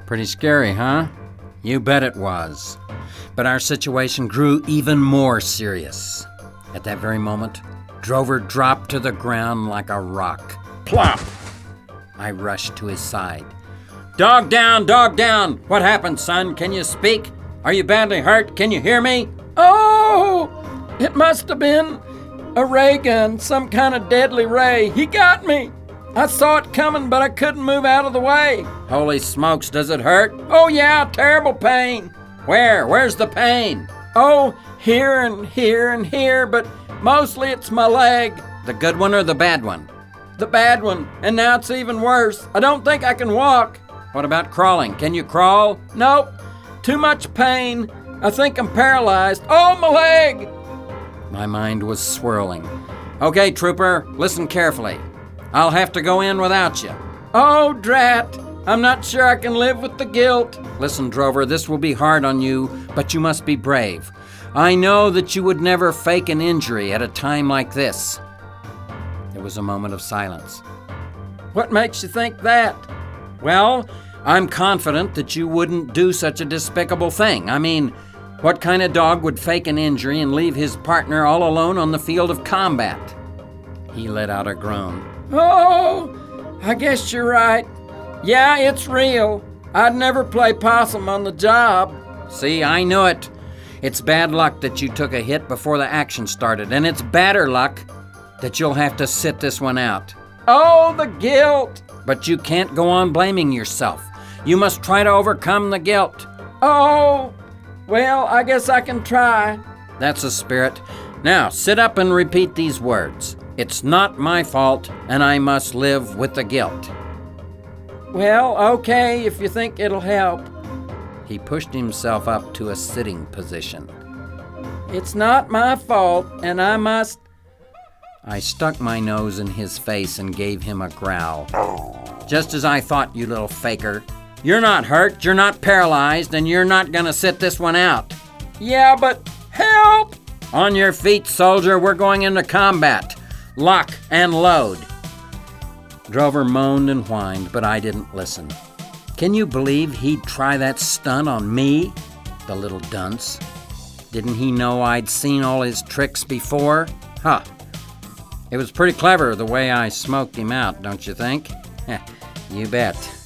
Pretty scary, huh? You bet it was. But our situation grew even more serious. At that very moment, Drover dropped to the ground like a rock. Plop! I rushed to his side. Dog down, dog down! What happened, son? Can you speak? Are you badly hurt? Can you hear me? Oh! It must have been a ray gun, some kind of deadly ray. He got me. I saw it coming, but I couldn't move out of the way. Holy smokes, does it hurt? Oh yeah, terrible pain. Where? Where's the pain? Oh, here and here and here, but mostly it's my leg. The good one or the bad one? The bad one, and now it's even worse. I don't think I can walk. What about crawling? Can you crawl? Nope, too much pain. I think I'm paralyzed. Oh, my leg! My mind was swirling. Okay, trooper, listen carefully. I'll have to go in without you. Oh, drat. I'm not sure I can live with the guilt. Listen, Drover, this will be hard on you, but you must be brave. I know that you would never fake an injury at a time like this. There was a moment of silence. What makes you think that? Well, I'm confident that you wouldn't do such a despicable thing. I mean, what kind of dog would fake an injury and leave his partner all alone on the field of combat? He let out a groan. Oh, I guess you're right. Yeah, it's real. I'd never play possum on the job. See, I knew it. It's bad luck that you took a hit before the action started, and it's badder luck that you'll have to sit this one out. Oh, the guilt! But you can't go on blaming yourself. You must try to overcome the guilt. Oh, well, I guess I can try. That's the spirit. Now, sit up and repeat these words. It's not my fault, and I must live with the guilt. Well, okay, if you think it'll help. He pushed himself up to a sitting position. It's not my fault, and I must... I stuck my nose in his face and gave him a growl. Just as I thought, you little faker. You're not hurt, you're not paralyzed, and you're not gonna sit this one out. Yeah, but help! On your feet, soldier, we're going into combat. Lock and load. Drover moaned and whined, but I didn't listen. Can you believe he'd try that stunt on me? The little dunce. Didn't he know I'd seen all his tricks before? Huh. It was pretty clever the way I smoked him out, don't you think? You bet.